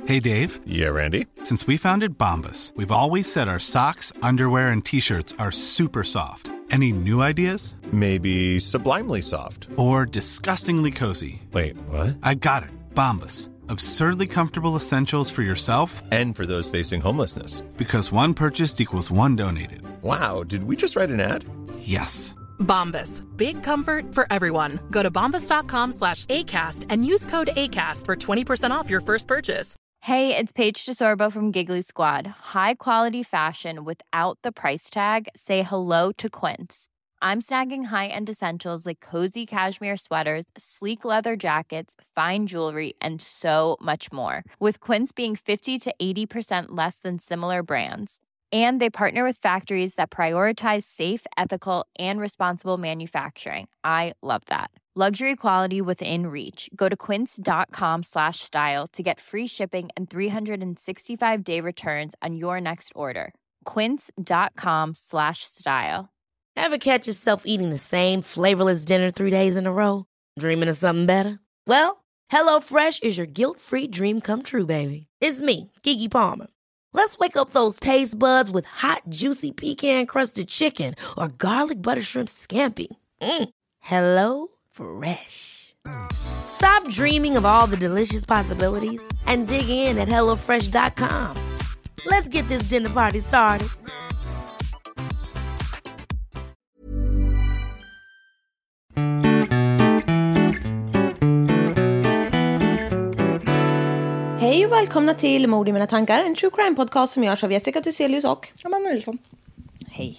Hey, Dave. Yeah, Randy. Since we founded Bombas, we've always said our socks, underwear, and T-shirts are super soft. Any new ideas? Maybe sublimely soft. Or disgustingly cozy. Wait, what? I got it. Bombas. Absurdly comfortable essentials for yourself And for those facing homelessness. Because one purchased equals one donated. Wow, did we just write an ad? Yes. Bombas. Big comfort for everyone. Go to bombas.com/ACAST and use code ACAST for 20% off your first purchase. Hey, it's Paige DeSorbo from Giggly Squad. High quality fashion without the price tag. Say hello to Quince. I'm snagging high-end essentials like cozy cashmere sweaters, sleek leather jackets, fine jewelry, and so much more. With Quince being 50 to 80% less than similar brands. And they partner with factories that prioritize safe, ethical, and responsible manufacturing. I love that. Luxury quality within reach. Go to quince.com/style to get free shipping and 365-day returns on your next order. Quince.com/style. Ever catch yourself eating the same flavorless dinner 3 days in a row? Dreaming of something better? Well, HelloFresh is your guilt-free dream come true, baby. It's me, Keke Palmer. Let's wake up those taste buds with hot, juicy pecan-crusted chicken or garlic butter shrimp scampi. Hello Fresh. Stop dreaming of all the delicious possibilities and dig in at HelloFresh.com. Let's get this dinner party started. Hej och välkomna till Mord i mina tankar, en true crime podcast som görs av Jessica Thyselius och Amanda Nilsson. Hej.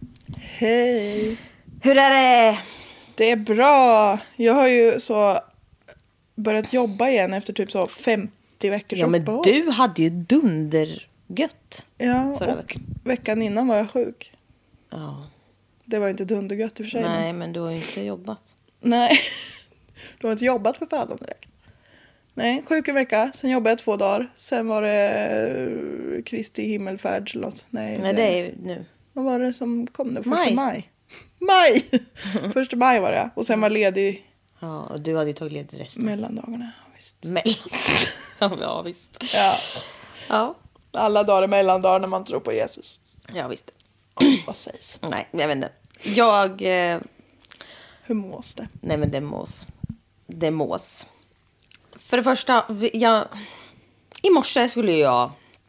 Hej. Hur är det? Det är bra. Jag har ju så börjat jobba igen efter typ så 50 veckors Ja, men uppehåll. du hade ju dundergött. Ja, förra och veckan innan var jag sjuk. Ja. Det var inte dundergött i och för sig. Nej, men du har ju inte jobbat. Nej. Du har inte jobbat för faden direkt. Nej, sjuk en vecka. Sen jobbade jag 2 dagar. Sen var det Kristi himmelfärd eller något. Nej, det är ju nu. Vad var det som kom nu? 1 Maj. maj. Maj! 1 maj var det. Och sen var ledig Ja, och du hade ju tagit ledigt resten. mellandagarna. Visst. Ja, visst. Ja. Ja. Alla dagar är mellandagar när man tror på Jesus. Ja, visst. Vad sägs? Nej, jag vet inte. Jag... Hur mås det? Nej, men det mås. Det mås. För det första, i morse skulle jag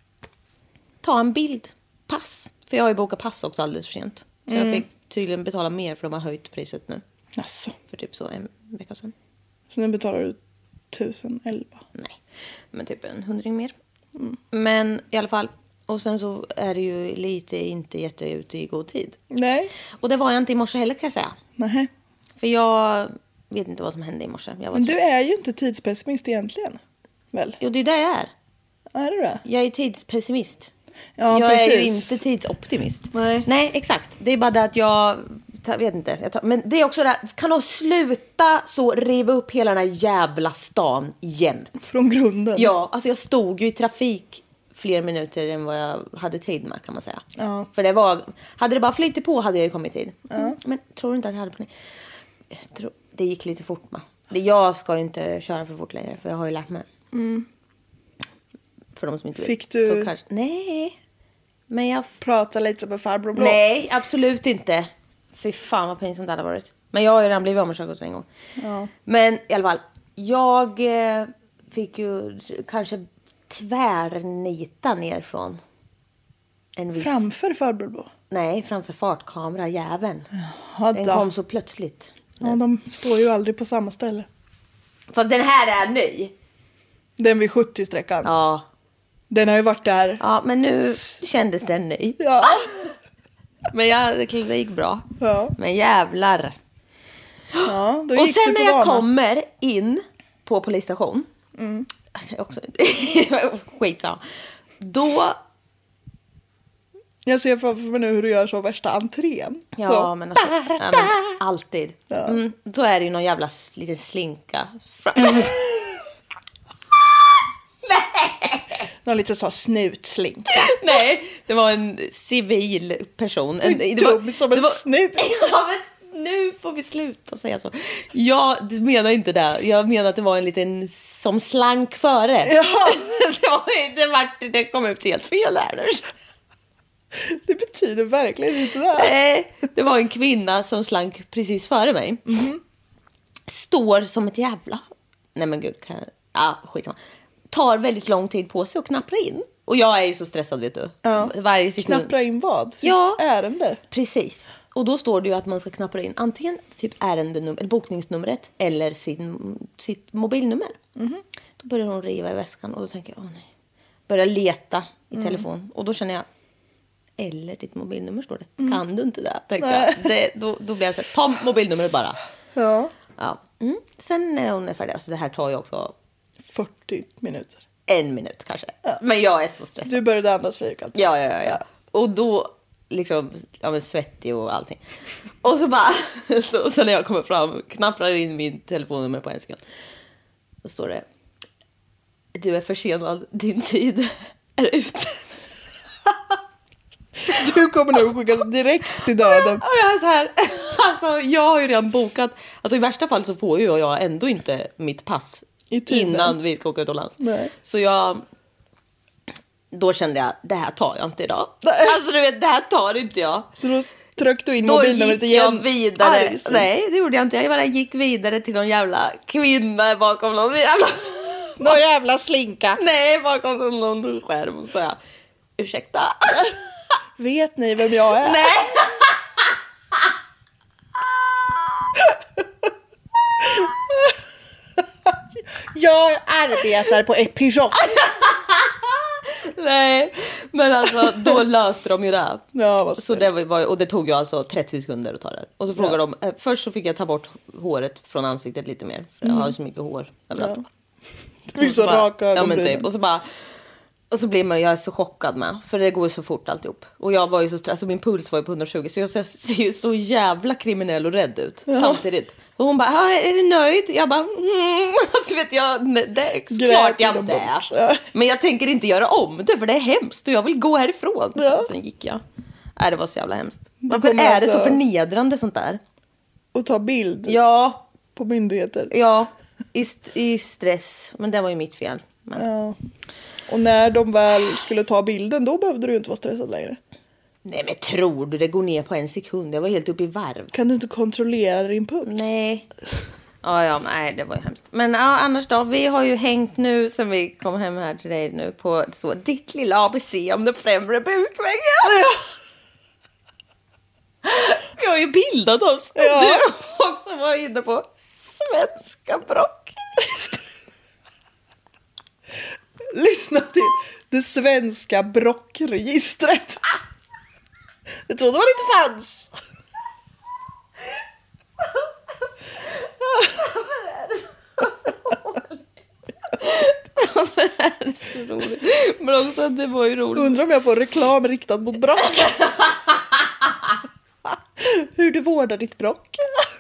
ta en bild. Pass. För jag har ju bokat pass också alldeles för sent. Så jag fick tydligen betala mer för de har höjt priset nu. Alltså. För typ så en vecka sedan. Så nu betalar du 1011? Nej, men typ 100 mer. Men i alla fall. Och sen så är det ju lite inte ute i god tid. Nej. Och det var jag inte i morse heller, kan jag säga. Nej. För jag vet inte vad som hände i morse. Men du är ju inte tidspessimist egentligen, väl? Jo, det är det jag är. Är du det? Jag är tidspessimist. Ja, jag precis. är ju inte tidsoptimist. Nej. Exakt. Det är bara det att jag vet inte. Men det är också det här, kan de sluta så riva upp hela den här jävla stan jämt? Från grunden. Ja, alltså jag stod ju i trafik fler minuter än vad jag hade tid med, kan man säga. Ja. För hade det bara flyttat på hade jag ju kommit i tid. Men tror du inte att jag hade på det gick lite fort med. Jag ska ju inte köra för fort längre, för jag har ju lärt mig. För de som inte Fick vet. du... Så kanske... Nej. Men jag... Prata lite som en farbror blå? Nej, absolut inte. Fy fan vad pinsamt det hade varit. Men jag har ju redan blivit av med körkortet en gång. Ja. Men i alla fall. Jag fick ju kanske tvärnita ner från en viss... Framför farbror blå? Nej, framför fartkamera, jäveln. Ja, Den kom så plötsligt. Ja, de står ju aldrig på samma ställe. Fast den här är ny. Den vid 70-sträckan. Ja. Den har ju varit där. Ja, men nu kändes den ny. Ja. Men det gick bra. Ja. Men jävlar. Ja, då Och gick sen du på när jag banan. kommer in på polisstation. Alltså också skitsamma. Då... Jag ser framför mig nu hur du gör så värsta entrén. Ja, så. men, alltså, ja, men alltid. Ja. Då är det ju någon jävla liten slinka. Någon lite så snutslinka. Nej, det var en civil person. Dum som en snut. Ja, men nu får vi sluta säga så. Jag menar inte det. Jag menar att det var en liten som slank före. Ja. det kom ut helt fel här. Det betyder verkligen inte det. Nej, det var en kvinna som slank precis före mig. Står som ett jävla... Nej men gud, skitsamma. Tar väldigt lång tid på sig att knappra in. Och jag är ju så stressad, vet du. Ja. Varje sekund. Knappra in vad? Sitt ärende? Precis. Och då står det ju att man ska knappra in antingen typ ärendenummer, bokningsnumret eller sitt mobilnummer. Då börjar hon riva i väskan och då tänker jag, nej. Börjar leta i telefon. Och då känner jag, eller ditt mobilnummer står det. Kan du inte det? Tänkte jag. Då blir jag så här, ta mobilnumret bara. Ja. Sen när hon är färdig, alltså det här tar ju också 40 minuter. 1 minut kanske. Men jag är så stressad. Du började andas fyrkant. Ja. Och då liksom, svettig och allting. Och så bara, så när jag kommer fram, knapprar in min telefonnummer på en sekund. Då står det, du är försenad, din tid är ute. Du kommer nog skickas direkt till döden. Och jag är så här, alltså jag har ju redan bokat. Alltså i värsta fall så får ju jag ändå inte mitt pass innan vi ska åka utomlands. Nej. Så då kände jag, det här tar jag inte idag. Alltså du vet, det här tar inte jag. Så då tryckte du in mobilnumret igen. Då gick jag vidare. Nej, det gjorde jag inte. Jag bara gick vidare till någon jävla kvinna bakom någon jävla slinka. Nej, bakom någon skärm. Och så jag, ursäkta. Vet ni vem jag är? Nej. Jag arbetar på Epijock. Nej, men alltså då löste de ju det. Ja, vad så det var, och det tog ju alltså 30 sekunder att ta det. Och så frågade de, först så fick jag ta bort håret från ansiktet lite mer. För jag har ju så mycket hår överallt. Det fick så raka ögonbryn. Typ. Och så blir jag är så chockad med. För det går ju så fort alltihop. Och jag var ju så stressad, min puls var ju på 120. Så jag ser ju så jävla kriminell och rädd ut samtidigt. Och hon bara, är du nöjd? Jag bara, så vet jag, det är klart jag inte är. Men jag tänker inte göra om det, för det är hemskt. Och jag vill gå härifrån. Så sen gick jag. Nej, det var så jävla hemskt. Varför är det så förnedrande sånt där? Och ta bild? Ja. På myndigheter? Ja, i stress. Men det var ju mitt fel. Men... Ja. Och när de väl skulle ta bilden, då behövde du inte vara stressad längre. Nej, men tror du det går ner på 1 sekund? Jag var helt uppe i varv. Kan du inte kontrollera din puls? Nej. Nej, det var ju hemskt. Men annars då, vi har ju hängt nu sen vi kom hem här till dig nu på så ditt lilla ABC om den främre bukväggen. Vi har ju bildat oss. Ja. Du har också varit inne på svenska brock. Lyssna till det svenska brockregistret. Jag trodde man inte fanns. Varför är det så roligt? Men också att det var ju roligt. Undrar om jag får reklam riktad mot brock. Hur du vårdar ditt brock.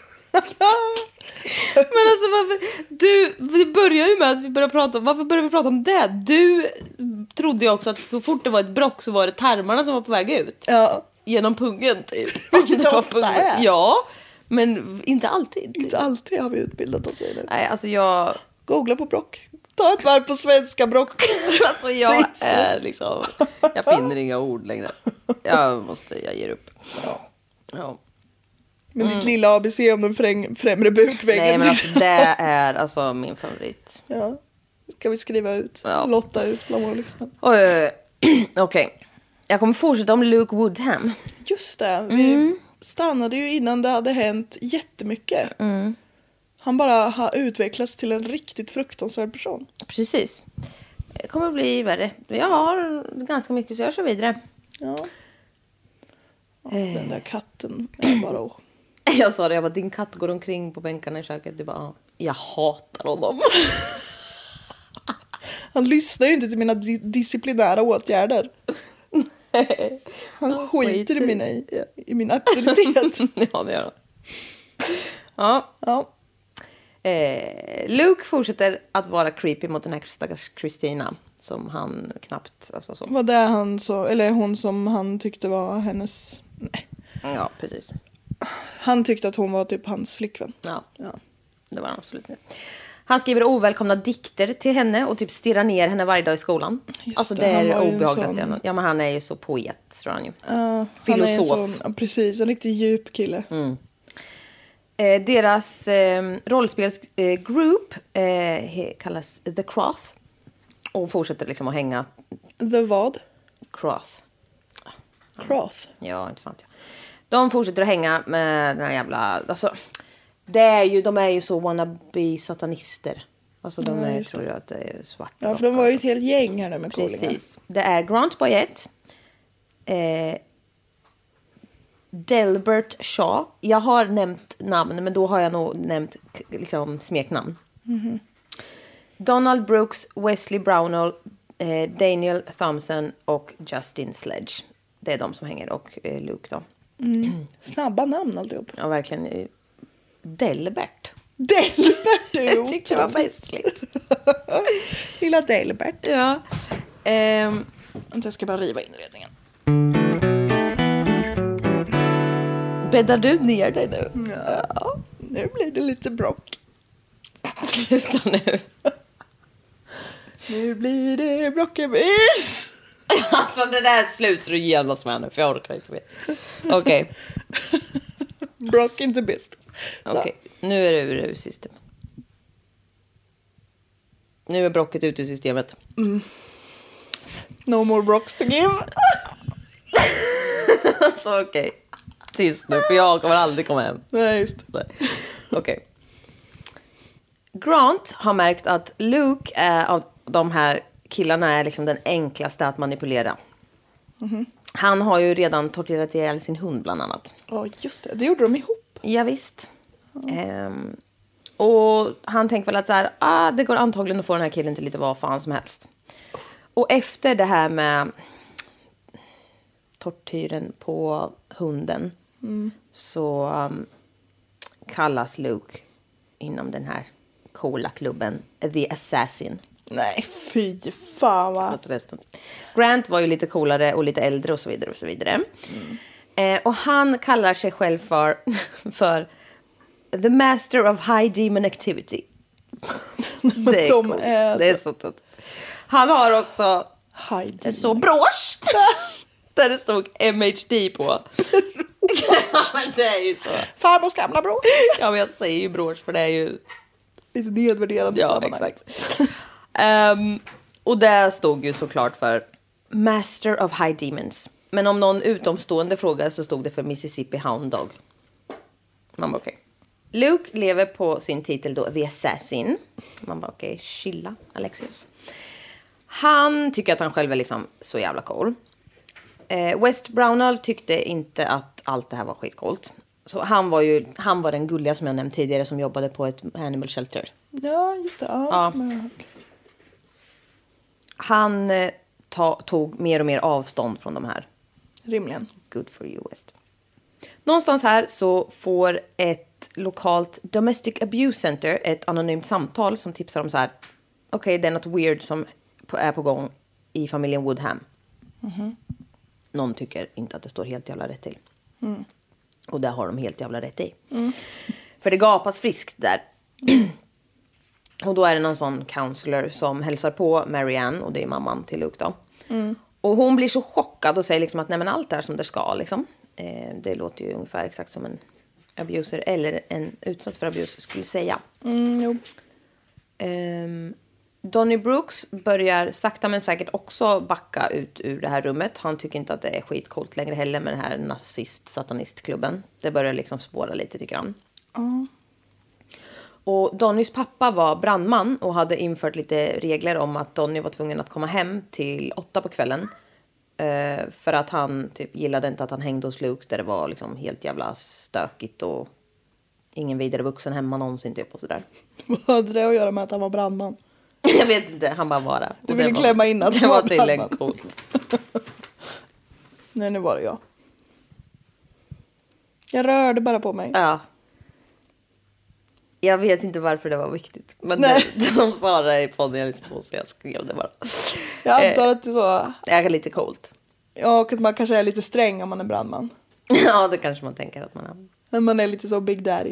Men alltså vi börjar ju med att vi börjar prata om, varför börjar vi prata om det? Du trodde ju också att så fort det var ett brock så var det tarmarna som var på väg ut. Ja. Genom pungen typ. Vilket det ofta är. Ja, men inte alltid. Inte alltid har vi utbildat oss i det. Nej, alltså jag... Googla på brock. Ta ett varv på svenska brock. Alltså jag är liksom... Jag finner inga ord längre. Jag ger upp. Ja. Men ditt lilla ABC om den främre bukväggen. Nej, men alltså, det är alltså min favorit. Ja. Ska vi skriva ut? Ja. Lotta ut bland våra lyssnare. Okej. Jag kommer fortsätta om Luke Woodham. Just det. Vi stannade ju innan det hade hänt jättemycket. Han bara har utvecklats till en riktigt fruktansvärd person. Precis. Det kommer att bli värre. Jag har ganska mycket så jag kör vidare. Ja. Den där katten är bara... Jag sa det, jag bara, din katt går omkring på bänkarna i köket. Du bara, jag hatar honom. Han lyssnar ju inte till mina disciplinära åtgärder. Han skiter i min auktoritet. Ja, det gör han. Ja. Luke fortsätter att vara creepy mot den här stackars Christina. Som han knappt... Alltså, så. Var det han så, eller hon som han tyckte var hennes... Nej. Ja, precis. Han tyckte att hon var typ hans flickvän. Ja. Det var han absolut inte. Han skriver ovälkomna dikter till henne och typ stirrar ner henne varje dag i skolan. Just alltså det är det obehagligaste. Sån... Ja, men han är ju så poet, tror han ju. Filosof. Precis, en riktigt djup kille. Deras rollspelsgrupp kallas The Croth. Och fortsätter liksom att hänga. The vad? Croth. Croth? Ja, inte fan jag. De fortsätter att hänga med den här jävla... Alltså, de är ju så wannabe-satanister. Alltså de tror ju att det är svart. Ja, för de var ju ett helt gäng här med coolingar. Precis. Det är Grant Boyett. Delbert Shaw. Jag har nämnt namn, men då har jag nog nämnt liksom smeknamn. Donald Brooks, Wesley Brownell, Daniel Thompson och Justin Sledge. Det är de som hänger, och Luke då. Snabba namn alltihop. Ja, verkligen. Delbert. Delbert, jag tyckte det var festligt. Lilla Delbert. Ja. Jag ska bara riva inredningen. Bäddar du ner dig nu? Ja. Nu blir det lite brock. Sluta nu. Nu blir det brockebis. Alltså det där slutar du genast med nu, för jag orkar inte mer. Okej. Brock inte bäst. Okej, nu är det ur system. Nu är brocket ute ur systemet. No more brocks to give. Så okej. Tyst nu, för jag kommer aldrig komma hem. Nej, just det. Okej. Grant har märkt att Luke av de här killarna är liksom den enklaste att manipulera. Han har ju redan torterat ihjäl sin hund bland annat. Ja, just det. Det gjorde de ihop. Ja, visst. Och han tänker väl att så här, det går antagligen att få den här killen till lite vad fan som helst. Och efter det här med tortyren på hunden så kallas Luke inom den här coola klubben The Assassin. Nej, fy fan va. Alltså resten. Grant var ju lite coolare och lite äldre och så vidare och så vidare. Och han kallar sig själv för The Master of High Demon Activity. Det är coolt. Det är så tufft. Han har också en så brosch där det stod MHD på. Men det är ju så. Farmors gamla bror. Ja, men jag säger ju brosch för det är ju lite nedvärderande. Ja, exakt. Och det stod ju såklart för Master of High Demons. Men om någon utomstående frågar så stod det för Mississippi Hound Dog. Man bara okej. Luke lever på sin titel då The Assassin. Man bara okej, chilla Alexis. Han tycker att han själv är liksom så jävla cool. West Brownell tyckte inte att allt det här var skitcoolt. Så han var den gulliga som jag nämnt tidigare som jobbade på ett animal shelter. Ja, just det. Ja. Han tog mer och mer avstånd från de här. Rimligen. Good for you, West. Någonstans här så får ett lokalt domestic abuse center ett anonymt samtal som tipsar om så här. Okej, det är något weird som är på gång i familjen Woodham. Någon tycker inte att det står helt jävla rätt till. Och det har de helt jävla rätt i. För det gapas friskt där. Och då är det någon sån counselor som hälsar på Marianne. Och det är mamman till Luke då. Och hon blir så chockad och säger liksom att nej, men allt är som det ska liksom. Det låter ju ungefär exakt som en abuser eller en utsatt för abuse skulle säga. Jo. Donny Brooks börjar sakta men säkert också backa ut ur det här rummet. Han tycker inte att det är skitcoolt längre heller med den här nazist-satanistklubben. Det börjar liksom spåra lite tycker han. Och Donnys pappa var brandman och hade infört lite regler om att Donny var tvungen att komma hem till 8 på kvällen. För att han typ gillade inte att han hängde hos Luke där det var liksom helt jävla stökigt och ingen vidare vuxen hemma någonsin typ och sådär. Vad hade det att göra med att han var brandman? Jag vet inte, han bara var där. Du ville klämma in att det han var var tydligen coolt. Nej, nu var det jag. Jag rörde bara på mig. Ja. Jag vet inte varför det var viktigt. Men de sa det i podden jag lyssnade på så jag skrev det bara. Jag antar att det är så. Det är lite coolt. Ja, och att man kanske är lite sträng om man är brandman. Ja, det kanske man tänker att man är. Men man är lite så Big Daddy.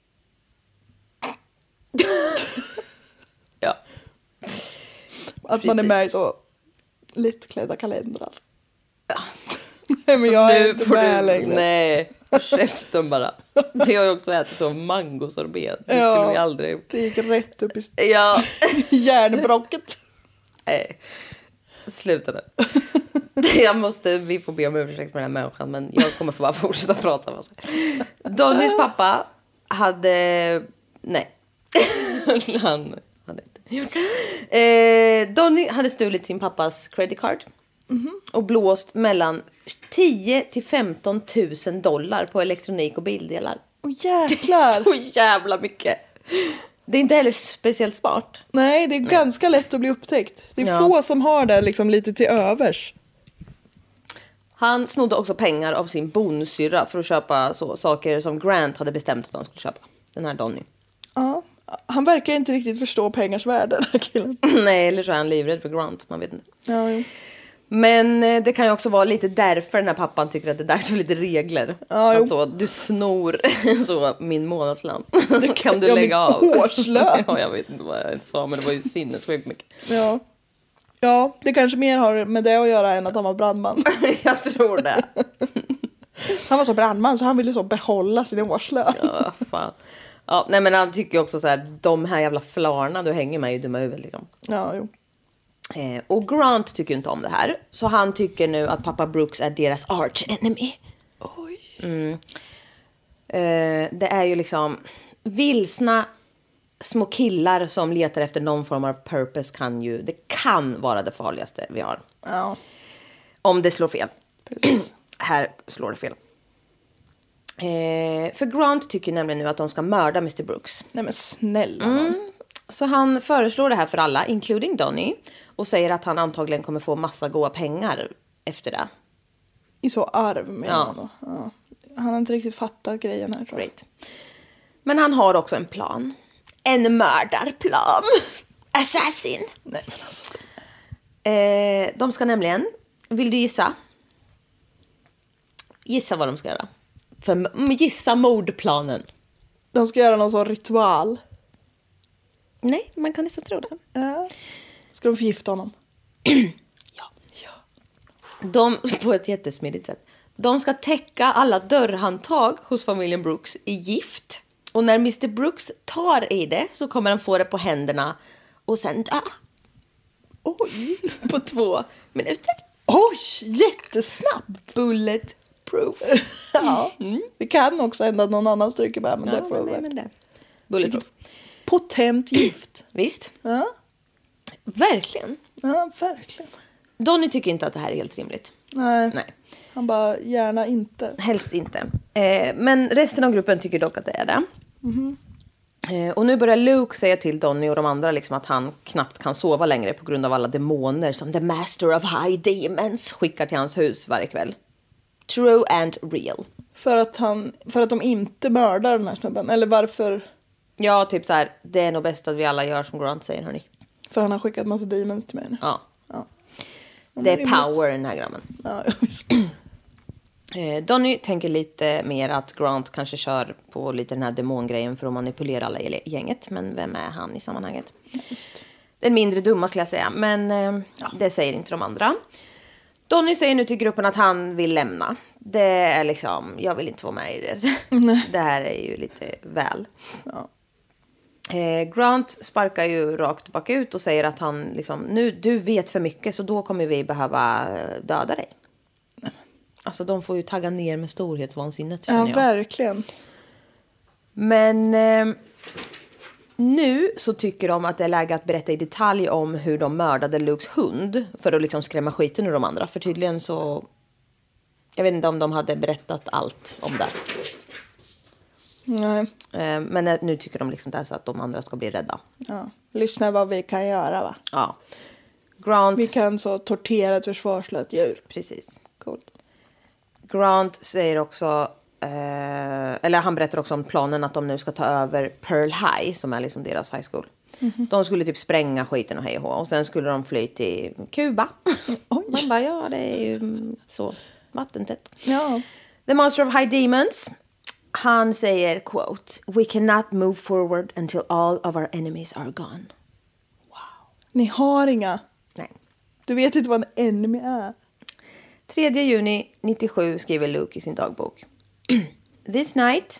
Ja. Att man är med i så lättklädda kalendrar. Ja. Nej, men Så jag är nu inte får med du, längre. nej, käften bara. Vi har ju också ätit så mangosorbet. Det skulle vi aldrig. Det gick rätt upp i Ja. järnbrocket. Nej. Sluta nu. Vi får be om ursäkt för den här människan, men jag kommer få bara fortsätta prata med oss. Donnys pappa hade... Nej. Han hade inte gjort. Donny hade stulit sin pappas credit card. Och blåst mellan 10 till 15 000 dollar på elektronik och bildelar. Åh jäklar. Så jävla mycket. Det är inte heller speciellt smart. Nej, det är ganska lätt att bli upptäckt. Det är få som har det liksom lite till övers. Han snodde också pengar av sin bonussyrra för att köpa saker som Grant hade bestämt att han skulle köpa. Den här Donny. Ja, han verkar inte riktigt förstå pengars värde, den här killen. Nej, eller så är han livrädd för Grant, man vet inte. Ja, jo. Men det kan ju också vara lite därför den här pappan tycker att det är dags för lite regler. Ja, att så, du snor så min månadslön. Det kan du Ja, lägga av. min årslön. Ja, jag vet inte vad jag sa, men det var ju sinnessjukt mycket. Ja. Ja, det kanske mer har med det att göra än att han var brandman. Jag tror det. Han var så brandman så han ville så behålla sin årslön. Ja, fan. Ja, nej, men han tycker också så här, de här jävla flarna du hänger med är ju dumma huvud liksom. Ja, jo. Och Grant tycker inte om det här. Så han tycker nu att pappa Brooks är deras arch enemy. Oj. Det är ju liksom vilsna små killar som letar efter någon form av purpose det kan vara det farligaste vi har. Ja. Om det slår fel. Precis. Här slår det fel. För Grant tycker nämligen nu att de ska mörda Mr. Brooks. Nej men snälla nån. Så han föreslår det här för alla, including Donny. Och säger att han antagligen kommer få massa goda pengar efter det. I så arv med Ja. honom. Ja. Han har inte riktigt fattat grejen här, tror jag. Great. Men han har också en plan. En mördarplan. Assassin. Nej men alltså. De ska nämligen, vill du gissa? Gissa vad de ska göra. Gissa mordplanen. De ska göra någon sån ritual. Nej, man kan nästan tro det. Ja. Ska de förgifta honom? Ja. De, på ett jättesmidigt sätt. De ska täcka alla dörrhandtag hos familjen Brooks i gift. Och när Mr. Brooks tar i det så kommer han få det på händerna och sen dö. Oj. På 2 minuter. Oj, jättesnabbt. Bulletproof. Ja. Det kan också hända att någon annan stryker med, men det får nej, väl. men det. Bulletproof. Potent gift. Visst. Ja. Verkligen. Ja, verkligen. Donny tycker inte att det här är helt rimligt. Nej. Nej. Han bara, gärna inte. Helst inte. Men resten av gruppen tycker dock att det är det. Och nu börjar Luke säga till Donny och de andra liksom att han knappt kan sova längre på grund av alla demoner som The Master of High Demons skickar till hans hus varje kväll. True and real. För att de inte mördar den här snubben. Eller varför? Ja, typ så här, det är nog bäst att vi alla gör som Grant säger, hörni. För han har skickat massa demons till mig. Ja. Ja. Det är power i den här grabben. Ja, visst. Donny tänker lite mer att Grant kanske kör på lite den här demongrejen för att manipulera alla i gänget. Men vem är han i sammanhanget? Just. Den mindre dumma skulle jag säga. Men det säger inte de andra. Donny säger nu till gruppen att han vill lämna. Det är liksom, jag vill inte vara med i det. Det här är ju lite väl. Ja. Grant sparkar ju rakt bak ut och säger att han liksom, nu, du vet för mycket så då kommer vi behöva döda dig. Alltså de får ju tagga ner med storhetsvansinnet, känner Ja, jag. verkligen. Men nu så tycker de att det är läge att berätta i detalj om hur de mördade Lukes hund. För att liksom skrämma skiten ur de andra. För tydligen så, jag vet inte om de hade berättat allt om det. Nej. Men nu tycker de liksom det här så att de andra ska bli rädda. Ja. Lyssna vad vi kan göra, va? Ja. Grant... Vi kan så tortera ett försvarslöst djur. Precis. Coolt. Grant säger också, eller han berättar också om planen att de nu ska ta över Pearl High, som är liksom deras high school. De skulle typ spränga skiten och hej och hå. Och sen skulle de fly till Kuba. Man bara, ja det är ju så vattentätt. Ja. The Master of High Demons. Han säger, quote, "We cannot move forward until all of our enemies are gone." Ni har inga. Nej. Du vet inte vad en enemy är. 3 juni 97 skriver Luke i sin dagbok. This night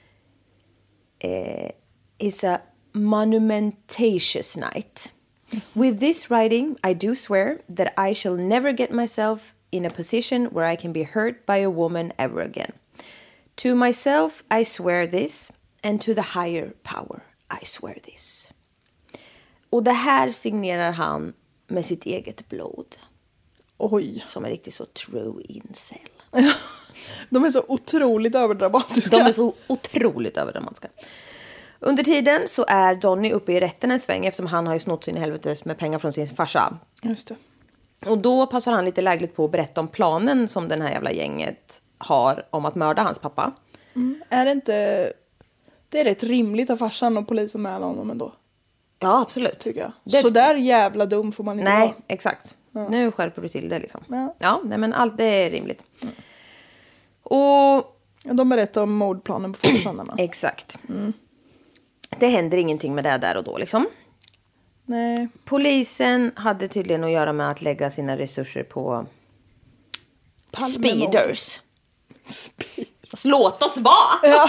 is a monumentous night. With this writing, I do swear that I shall never get myself in a position where I can be hurt by a woman ever again. To myself I swear this, and to the higher power I swear this. Och det här signerar han med sitt eget blod. Oj. Som är riktigt så true incel. De är så otroligt överdramatiska. De är så otroligt överdramatiska. Under tiden så är Donny uppe i rätten en sväng eftersom han har ju snott sin helvetes med pengar från sin farsa. Just det. Och då passar han lite lägligt på att berätta om planen som den här jävla gänget har om att mörda hans pappa. Är det inte... Det är rätt rimligt att farsan och polisen med honom ändå. Ja, absolut. Tycker jag. Det... Så där jävla dum får man inte vara. Nej, exakt. Ja. Nu skärper du till det liksom. Ja, nej, men allt det är rimligt. Och... De berättar om mordplanen på farsan. Exakt. Det händer ingenting med det där och då liksom. Nej. Polisen hade tydligen att göra med att lägga sina resurser på speeders. Alltså, låt oss vara! Ja.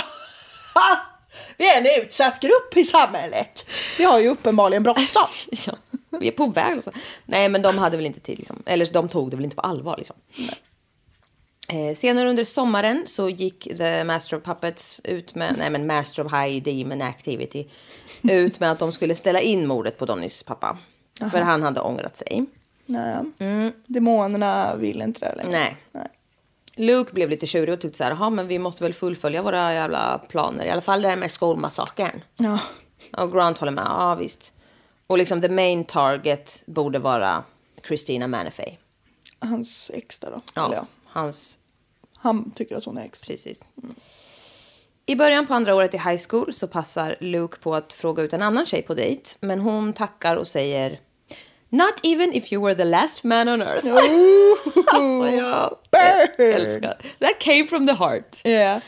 Vi är en utsatt grupp i samhället. Vi har ju uppenbarligen bråttom. Ja, vi är på väg. Alltså. Nej, men de hade väl inte tid liksom. Eller de tog det väl inte på allvar liksom. Senare under sommaren så gick The Master of Puppets ut med... Nej, men Master of High Demon Activity ut med att de skulle ställa in mordet på Donnys pappa. Aha. För han hade ångrat sig. Nej. Demonerna vill inte det längre. Nej. Luke blev lite tjurig och tyckte så här, jaha, men vi måste väl fullfölja våra jävla planer. I alla fall det här med skolmassakern. Ja. Och Grant håller med, ja visst. Och liksom the main target borde vara Christina Manafay. Hans ex där då. Ja, Han tycker att hon är ex. Precis. I början på andra året i high school så passar Luke på att fråga ut en annan tjej på dejt. Men hon tackar och säger... Not even if you were the last man on earth. Alltså jag älskar. That came from the heart. Yeah.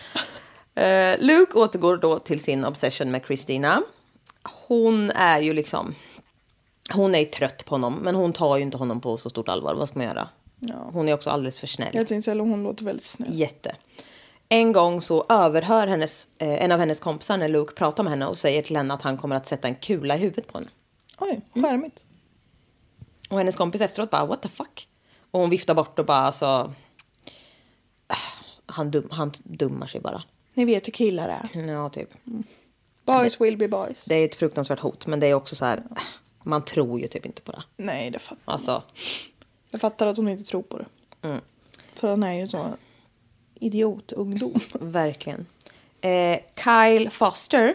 Luke återgår då till sin obsession med Christina. Hon är ju liksom... Hon är trött på honom. Men hon tar ju inte honom på så stort allvar. Vad ska man göra? Ja. Hon är också alldeles för snäll. Jag tänkte säga, hon låter väldigt snäll. Jätte. En gång så överhör en av hennes kompisar när Luke pratar med henne och säger till henne att han kommer att sätta en kula i huvudet på henne. Oj, skärmigt. Och hennes kompis efteråt bara, what the fuck? Och hon viftar bort och bara, alltså... Han dummar sig bara. Ni vet hur killar är. Ja, typ. Boys will be boys. Det är ett fruktansvärt hot, men det är också så här... Man tror ju typ inte på det. Nej, det fattar alltså. Jag fattar att hon inte tror på det. För han är ju så idiotungdom. Verkligen. Kyle Foster.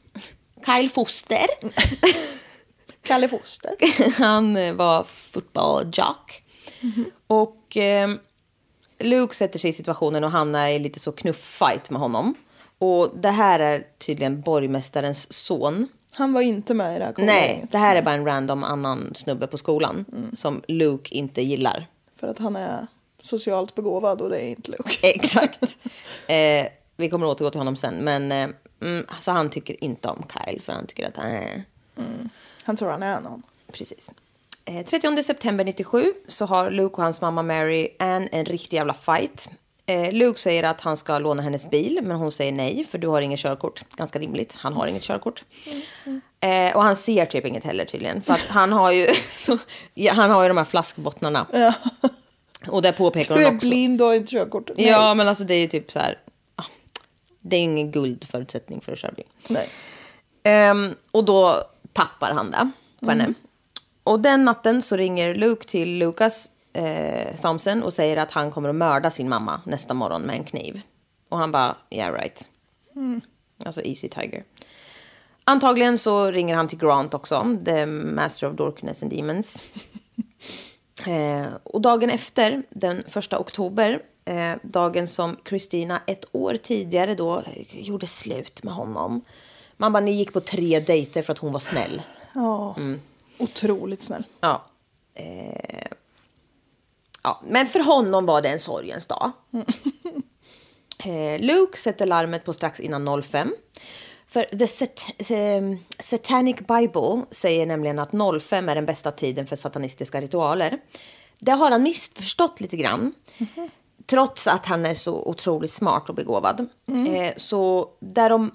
Kalle Foster. Han var footballjock. Och Luke sätter sig i situationen och hamnar i lite så knufffight med honom. Och det här är tydligen borgmästarens son. Han var inte med i det här. Nej, det här är bara en random annan snubbe på skolan. Som Luke inte gillar. För att han är socialt begåvad och det är inte Luke. Exakt. Vi kommer att återgå till honom sen. Men så han tycker inte om Kyle. För han tycker att han är... Han tror han är någon. Precis. 30 september 97 så har Luke och hans mamma Mary Ann en riktig jävla fight. Luke säger att han ska låna hennes bil. Men hon säger nej, för du har inget körkort. Ganska rimligt, han har inget körkort. Och han ser typ inget heller tydligen. För att han har ju han har ju de här flaskbottnarna. Ja. Och där påpekar hon också. Du är blind och har inte körkort. Nej. Ja, men alltså det är ju typ så här. Det är ingen guldförutsättning för att köra bil. Nej. Och då tappar han det på henne. Och den natten så ringer Luke till Lucas Thompson och säger att han kommer att mörda sin mamma nästa morgon med en kniv. Och han bara, yeah right. Alltså easy tiger. Antagligen så ringer han till Grant också, the master of darkness and demons. Och dagen efter, den 1 oktober, dagen som Christina ett år tidigare då gjorde slut med honom. Man bara, ni gick på 3 dejter för att hon var snäll. Ja, otroligt snäll. Ja. Ja, men för honom var det en sorgens dag. Luke sätter larmet på strax innan 05. För The Satanic Bible säger nämligen att 05 är den bästa tiden för satanistiska ritualer. Det har han missförstått lite grann. Trots att han är så otroligt smart och begåvad. Så den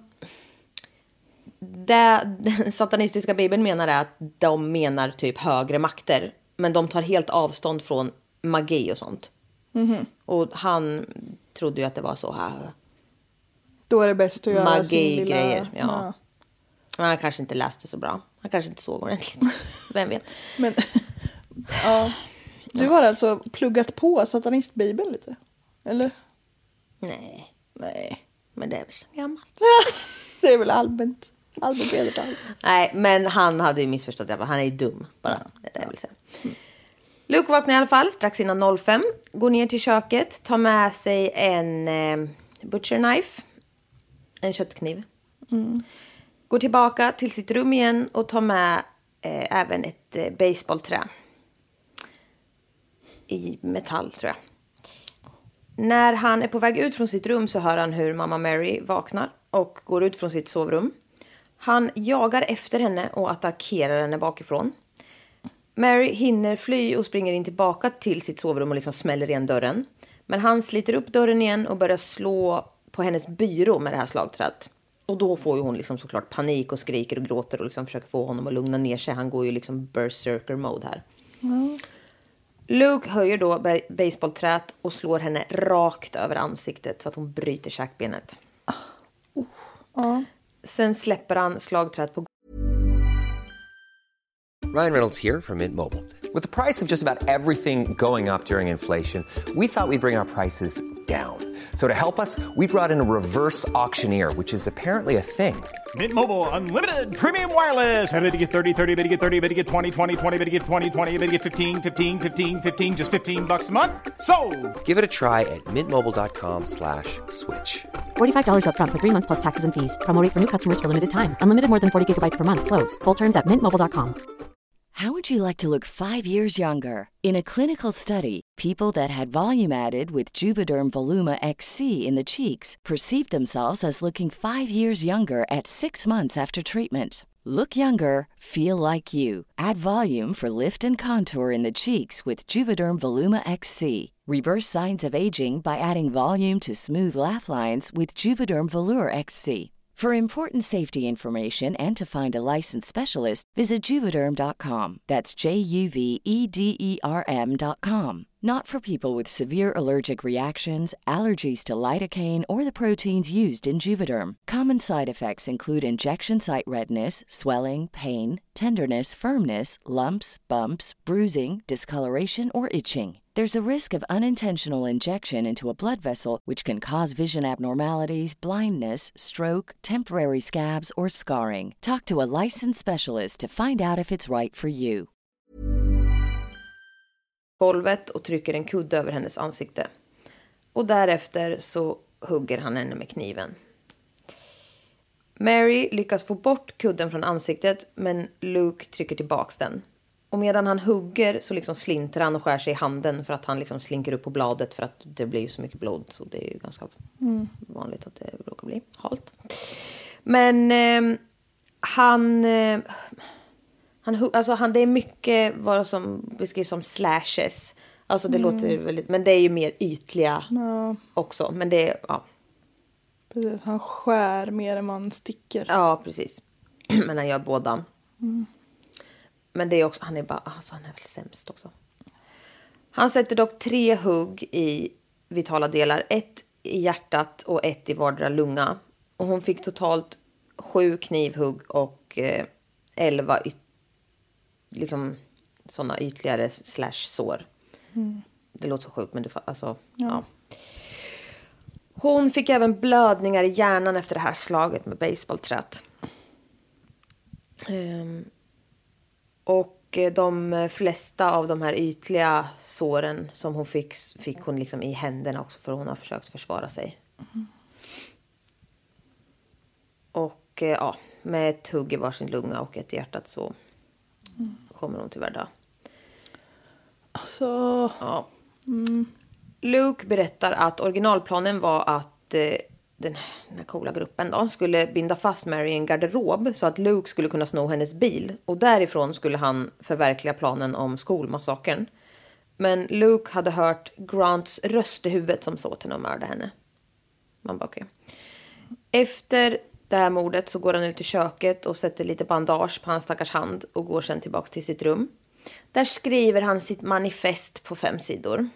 satanistiska bibeln menar att de menar typ högre makter. Men de tar helt avstånd från magi och sånt. Och han trodde ju att det var så här. Då är det bäst att göra magi-grejer, ja. Men han kanske inte läste så bra. Han kanske inte såg ordentligt. Vem vet. Men, ja. Du har alltså pluggat på satanistbibeln lite? Eller? Nej. Men det är väl så gammalt. Det är väl allmänt vedertaget. Nej, men han hade ju missförstått det. Han är ju dum bara. Det är väl så. Luke vaknar i alla fall strax innan 05. Går ner till köket. Tar med sig en butcher knife. En köttkniv. Går tillbaka till sitt rum igen. Och tar med även ett baseballträ. I metall tror jag. När han är på väg ut från sitt rum så hör han hur mamma Mary vaknar. Och går ut från sitt sovrum. Han jagar efter henne och attackerar henne bakifrån. Mary hinner fly och springer in tillbaka till sitt sovrum och liksom smäller igen dörren. Men han sliter upp dörren igen och börjar slå på hennes byrå med det här slagträet. Och då får ju hon liksom såklart panik och skriker och gråter och liksom försöker få honom att lugna ner sig. Han går ju liksom berserker mode här. Luke höjer då baseballträet och slår henne rakt över ansiktet så att hon bryter käkbenet. Sen släpper han slagträet på. Ryan Reynolds here from Mint Mobile. With the price of just about everything going up during inflation, we thought we'd bring our prices down. So to help us, we brought in a reverse auctioneer, which is apparently a thing. Mint Mobile Unlimited Premium Wireless. How to get 30, 30, bit to get 30, bit to get 20, 20, 20, bit to get 20, 20, bit to get 15, 15, 15, 15, just $15 a month? Sold! Give it a try at mintmobile.com/switch. $45 up front for 3 months plus taxes and fees. Promo rate for new customers for limited time. Unlimited more than 40 gigabytes per month. Slows full terms at mintmobile.com. How would you like to look 5 years younger? In a clinical study, people that had volume added with Juvederm Voluma XC in the cheeks perceived themselves as looking 5 years younger at 6 months after treatment. Look younger, feel like you. Add volume for lift and contour in the cheeks with Juvederm Voluma XC. Reverse signs of aging by adding volume to smooth laugh lines with Juvederm Volure XC. For important safety information and to find a licensed specialist, visit Juvederm.com. That's JUVEDERM.com. Not for people with severe allergic reactions, allergies to lidocaine, or the proteins used in Juvederm. Common side effects include injection site redness, swelling, pain, tenderness, firmness, lumps, bumps, bruising, discoloration, or itching. There's a risk of unintentional injection into a blood vessel, which can cause vision abnormalities, blindness, stroke, temporary scabs, or scarring. Talk to a licensed specialist to find out if it's right for you. Golvet och trycker en kudde över hennes ansikte. Och därefter så hugger han henne med kniven. Mary lyckas få bort kudden från ansiktet, men Luke trycker tillbaks den. Och medan han hugger så liksom slinter han och skär sig i handen för att han liksom slinker upp på bladet för att det blir ju så mycket blod, så det är ju ganska vanligt att det råkar bli halt. Men det är mycket vad som beskrivs som slashes. Alltså det låter väldigt, men det är ju mer ytliga också, men det är Precis, han skär mer än man sticker. Ja, precis. Men han gör båda. Men det är också, han är väl sämst också. Han sätter dock 3 hugg i vitala delar. 1 i hjärtat och 1 i vardera lunga. Och hon fick totalt 7 knivhugg och 11 liksom sådana ytligare /sår. Det låter så sjukt, men ja. Hon fick även blödningar i hjärnan efter det här slaget med baseballträt. Och de flesta av de här ytliga såren som hon fick hon liksom i händerna också, för hon har försökt försvara sig. Och med ett hugg i varsin lunga och ett i hjärtat så kommer hon tyvärr dö. Alltså... Ja. Luke berättar att originalplanen var att den här coola gruppen då skulle binda fast Mary i en garderob så att Luke skulle kunna sno hennes bil. Och därifrån skulle han förverkliga planen om skolmassakern. Men Luke hade hört Grants röst i huvudet som sa till att mörda henne. Man bara, okay. Efter det här mordet så går han ut i köket och sätter lite bandage på hans stackars hand och går sen tillbaka till sitt rum. Där skriver han sitt manifest på 5 sidor.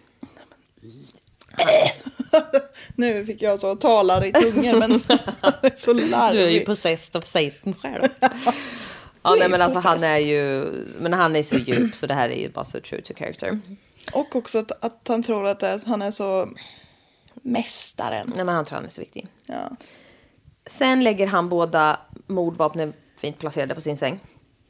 Nu fick jag så talar i tungor, men han är så larvig. Du är ju possessed of Satan själv. Ja, nej, men alltså han är så djup så det här är ju bara så true to character. Och också att han tror att han är så mästaren. Nej, men han tror han är så viktig. Ja. Sen lägger han båda mordvapnen fint placerade på sin säng.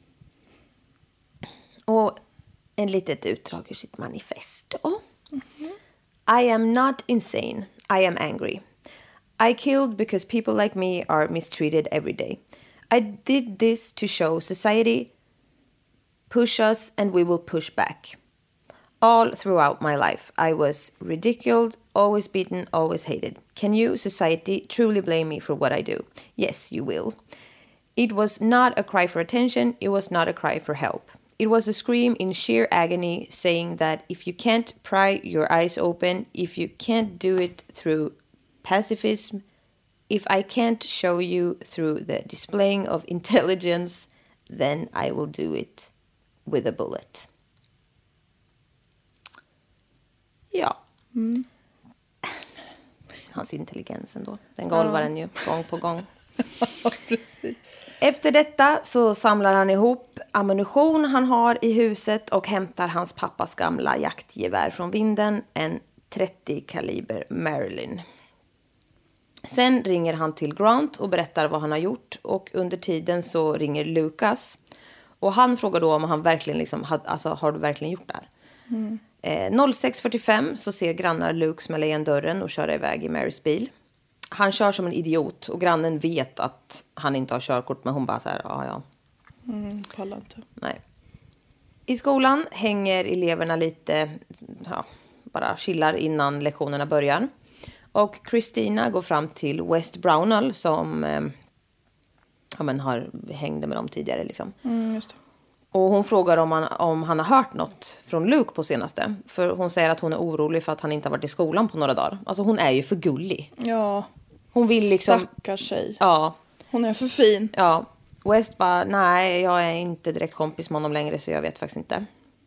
Och en litet utdrag ur sitt manifest. I am not insane. I am angry. I killed because people like me are mistreated every day. I did this to show society push us and we will push back. All throughout my life, I was ridiculed, always beaten, always hated. Can you, society, truly blame me for what I do? Yes, you will. It was not a cry for attention. It was not a cry for help. It was a scream in sheer agony saying that if you can't pry your eyes open, if you can't do it through pacifism, if I can't show you through the displaying of intelligence, then I will do it with a bullet. Ja. Hans intelligens ändå. Den golvar den ju gång på gång. Precis. Efter detta så samlar han ihop ammunition han har i huset och hämtar hans pappas gamla jaktgevär från vinden, en 30 kaliber Marilyn. Sen ringer han till Grant och berättar vad han har gjort och under tiden så ringer Lucas och han frågar då om han verkligen liksom har du verkligen gjort det här? 06:45 så ser grannar Luke smälla igen dörren och köra iväg i Marys bil. Han kör som en idiot och grannen vet att han inte har körkort men hon bara så här, ja. Pallar inte. Nej. I skolan hänger eleverna lite, bara chillar innan lektionerna börjar. Och Christina går fram till West Brownell som hängde med dem tidigare liksom. Just det. Och hon frågar om han har hört något från Luke på senaste. För hon säger att hon är orolig för att han inte har varit i skolan på några dagar. Alltså hon är ju för gullig. Ja. Hon vill liksom... Stackars tjej. Ja. Hon är för fin. Ja. West bara, nej jag är inte direkt kompis med honom längre så jag vet faktiskt inte.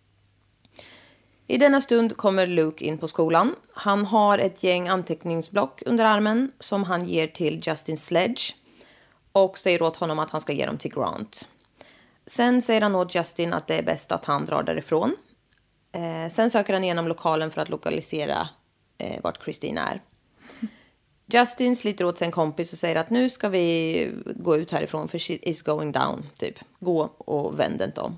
I denna stund kommer Luke in på skolan. Han har ett gäng anteckningsblock under armen som han ger till Justin Sledge. Och säger åt honom att han ska ge dem till Grant. Sen säger han åt Justin att det är bäst att han drar därifrån. Sen söker han igenom lokalen för att lokalisera vart Christina är. Justin sliter åt sin kompis och säger att nu ska vi gå ut härifrån för shit is going down. Typ. Gå och vänd inte om.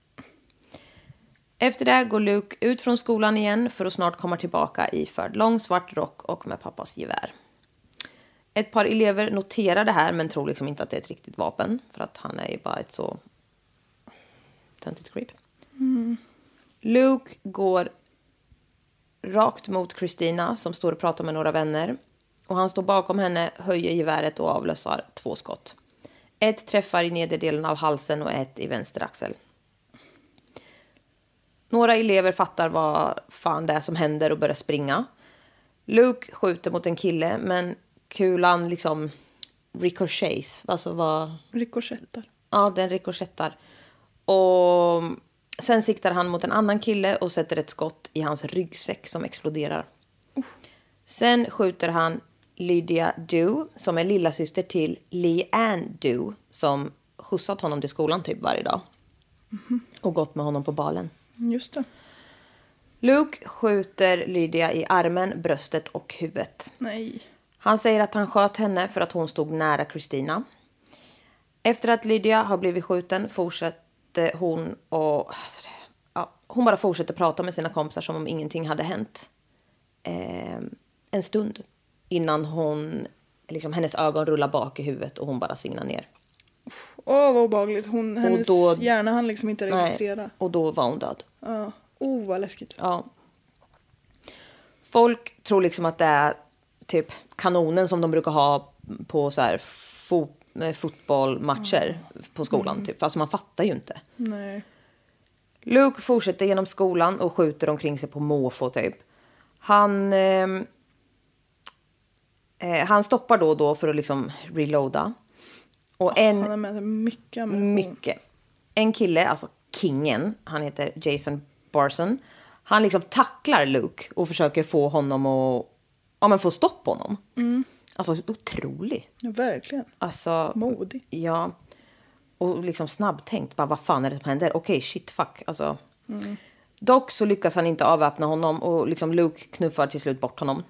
Efter det går Luke ut från skolan igen för att snart komma tillbaka i för lång svart rock och med pappas gevär. Ett par elever noterar det här men tror liksom inte att det är ett riktigt vapen. För att han är ju bara ett så töntigt creep. Luke går rakt mot Christina som står och pratar med några vänner. Och han står bakom henne, höjer geväret och avlösar 2 skott. Ett träffar i nederdelen av halsen och ett i vänster axel. Några elever fattar vad fan det är som händer och börjar springa. Luke skjuter mot en kille men kulan liksom ricochets. Alltså vad... Ricochettar. Ja, den ricochettar. Och sen siktar han mot en annan kille och sätter ett skott i hans ryggsäck som exploderar. Sen skjuter han Lydia Dew som är lilla syster till Leanne Dew som skjutsat honom till skolan typ varje dag. Och gått med honom på balen. Just det. Luke skjuter Lydia i armen, bröstet och huvudet. Nej. Han säger att han sköt henne för att hon stod nära Christina. Efter att Lydia har blivit skjuten fortsätter hon och hon bara fortsätter prata med sina kompisar som om ingenting hade hänt. En stund innan hon liksom, hennes ögon rullar bak i huvudet och hon bara signar ner. Vad obehagligt. Hennes hjärna hann liksom inte registrera. Nej, och då var hon död. Ja. Vad läskigt. Ja. Folk tror liksom att det är typ kanonen som de brukar ha på så här fotbollmatcher på skolan. Typ. Alltså man fattar ju inte. Nej. Luke fortsätter genom skolan och skjuter omkring sig på måfå typ. Han stoppar då och då för att liksom reloada. Och han är med mycket. En kille, alltså kingen, han heter Jason Barson. Han liksom tacklar Luke och försöker få honom att få stopp på honom. Alltså otrolig. Ja, verkligen. Alltså modig. Ja. Och liksom snabbtänkt, bara vad fan är det som händer? Okej, shit, fuck. Alltså. Dock så lyckas han inte avväpna honom och liksom Luke knuffar till slut bort honom.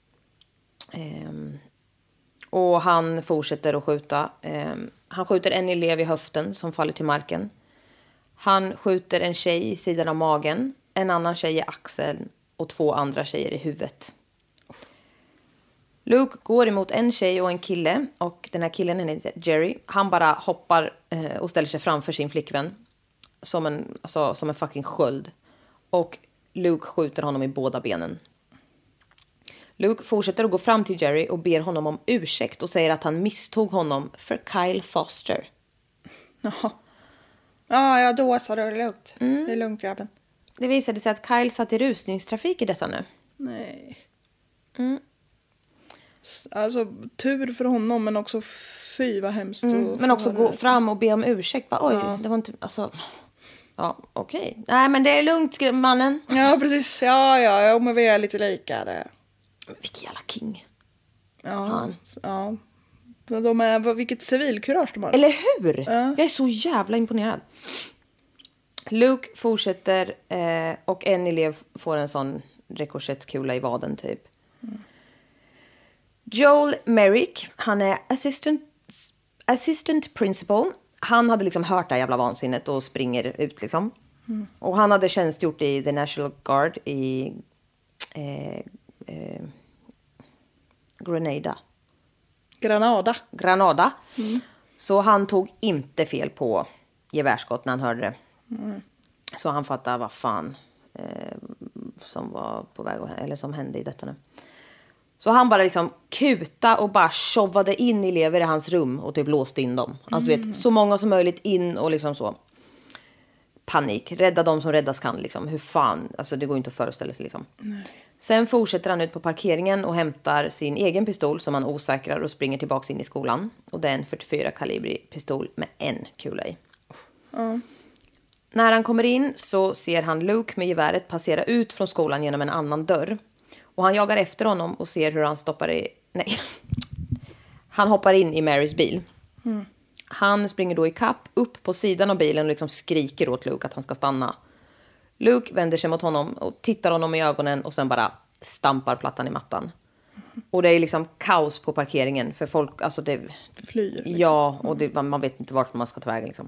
Och han fortsätter att skjuta. Han skjuter en elev i höften som faller till marken. Han skjuter en tjej i sidan av magen, en annan tjej i axeln och 2 andra tjejer i huvudet. Luke går emot en tjej och en kille och den här killen heter Jerry. Han bara hoppar och ställer sig framför sin flickvän som en fucking sköld. Och Luke skjuter honom i båda benen. Luke fortsätter att gå fram till Jerry och ber honom om ursäkt och säger att han misstog honom för Kyle Foster. Jaha. Ja, då så det är lugnt. Det är lugnt, grabben. Det visade sig att Kyle satt i rusningstrafik i detta nu. Nej. Alltså, tur för honom, men också fy vad hemskt. Men också gå fram och be om ursäkt. Bara, oj, det var inte... Alltså, ja, okej. Nej, men det är lugnt, mannen. Ja, precis. Ja, men vi är lite lika det. Vilken jävla king. Ja. Vilket civilkurage de har. Eller hur? Ja. Jag är så jävla imponerad. Luke fortsätter och en elev får en sån ricochettkula i vaden typ. Joel Merrick, han är assistant principal. Han hade liksom hört det här jävla vansinnet och springer ut liksom. Och han hade tjänstgjort i The National Guard i Granada. Så han tog inte fel på gevärsskott när han hörde det. Så han fattade vad fan som var på väg eller som hände i detta nu. Så han bara liksom kuta och bara tjovade in elever i hans rum och typ låste in dem. Alltså du vet, så många som möjligt in och liksom så. Panik, rädda dem som räddas kan liksom. Hur fan, alltså det går inte att föreställa sig liksom. Nej. Sen fortsätter han ut på parkeringen och hämtar sin egen pistol som han osäkrar och springer tillbaka in i skolan. Och det är en 44-kalibrig pistol med en kula i. När han kommer in så ser han Luke med geväret passera ut från skolan genom en annan dörr. Och han jagar efter honom och ser hur han han hoppar in i Marys bil. Han springer då i kapp upp på sidan av bilen och liksom skriker åt Luke att han ska stanna. Luke vänder sig mot honom och tittar honom i ögonen och sen bara stampar plattan i mattan. Och det är liksom kaos på parkeringen för folk, alltså det flyr. Liksom. Ja, och man vet inte vart man ska ta vägen liksom.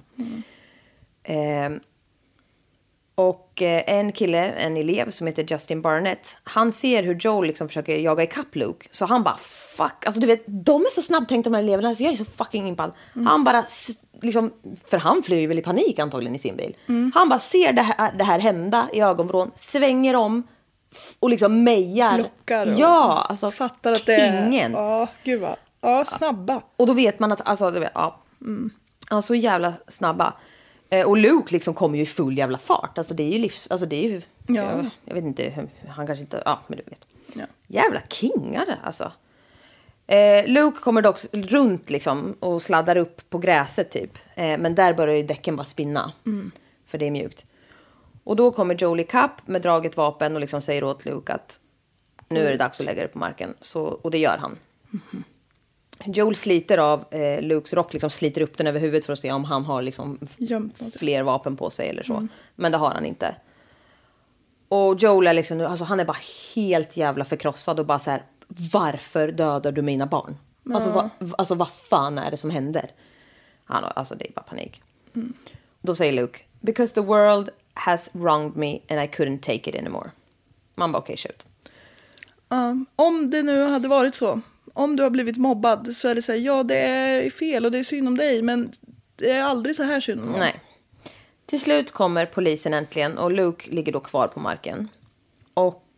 Och en kille, en elev som heter Justin Barnett, han ser hur Joel liksom försöker jaga ikapp Luke. Så han bara, fuck, alltså du vet, de är så snabbtänkta de här eleverna, så jag är så fucking impad. Han bara, liksom, för han flyr väl i panik antagligen i sin bil. Han bara ser det här hända i ögonvrån, svänger om och liksom mejar. Blockar. Ja, alltså fattar att kingen. Ja, gud vad. Ja, snabba. Och då vet man att, alltså, du vet, ja, så jävla snabba. Och Luke liksom kommer ju i full jävla fart. Alltså det är ju jag vet inte, han kanske inte, men du vet. Ja. Jävla kingare alltså. Luke kommer dock runt liksom och sladdar upp på gräset typ. Men där börjar ju däcken bara spinna. För det är mjukt. Och då kommer Joel i kapp med draget vapen och liksom säger åt Luke att nu är det dags att lägga det på marken. Och det gör han. Joel sliter av Lukes rock, liksom sliter upp den över huvudet för att se om han har liksom fler vapen på sig eller så. Men det har han inte. Och Joel är liksom, alltså han är bara helt jävla förkrossad och bara så här, varför dödar du mina barn? Alltså vad fan är det som händer? Alltså det är bara panik. Då säger Luke, because the world has wronged me and I couldn't take it anymore. Man bara okej, shoot. Om det nu hade varit så. Om du har blivit mobbad så är det så här, ja det är fel och det är synd om dig, men det är aldrig så här synd om någon. Nej. Till slut kommer polisen äntligen och Luke ligger då kvar på marken. Och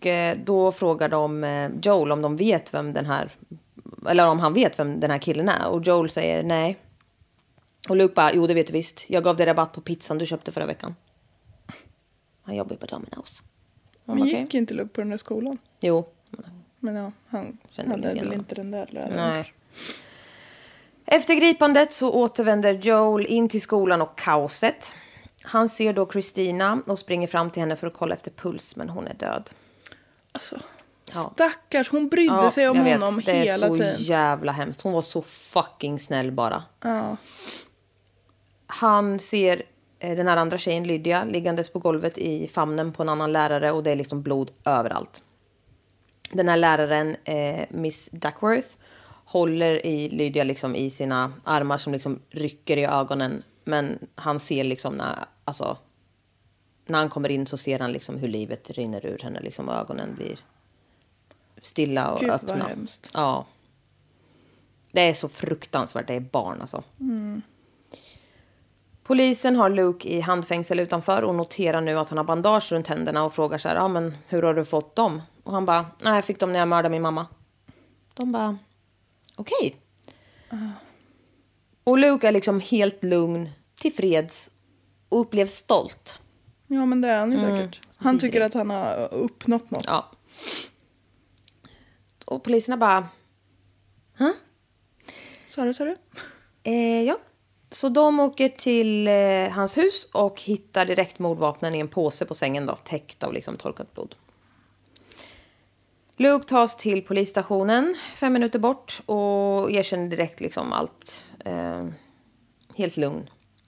Och då frågar de Joel om de vet vem den här... Eller om han vet vem den här killen är. Och Joel säger nej. Och Luke bara, jo det vet du visst. Jag gav dig rabatt på pizzan du köpte förra veckan. Han jobbar på Domino's. Men gick inte Luke på den där skolan? Jo. Men ja, han hade väl inte den där läraren. Nej. Efter gripandet så återvänder Joel in till skolan och kaoset. Han ser då Christina och springer fram till henne för att kolla efter puls, men hon är död. Alltså, stackars, hon brydde sig om honom hela tiden. Det är så jävla hemskt. Hon var så fucking snäll bara. Ja. Han ser den här andra tjejen, Lydia, liggandes på golvet i famnen på en annan lärare och det är liksom blod överallt. Den här läraren, Miss Duckworth, håller i Lydia liksom i sina armar som liksom rycker i ögonen. Men han ser liksom när han kommer in så ser han liksom hur livet rinner ur henne. Liksom ögonen blir stilla och öppna. Gud vad hemskt. Ja. Det är så fruktansvärt, det är barn alltså. Polisen har Luke i handfängsel utanför och noterar nu att han har bandage runt händerna och frågar så här, men hur har du fått dem? Och han bara, nej jag fick dem när jag mördade min mamma. De bara, okej. Och Luke är liksom helt lugn, tillfreds och upplevs stolt. Ja, men det är han ju säkert. Han tycker att han har uppnått något. Ja. Och poliserna bara, Sa du? Ja. Så de åker till hans hus och hittar direkt mordvapnen i en påse på sängen då, täckt av liksom torkat blod. Luke tas till polisstationen 5 minuter bort och erkänner direkt liksom allt. Helt lugn.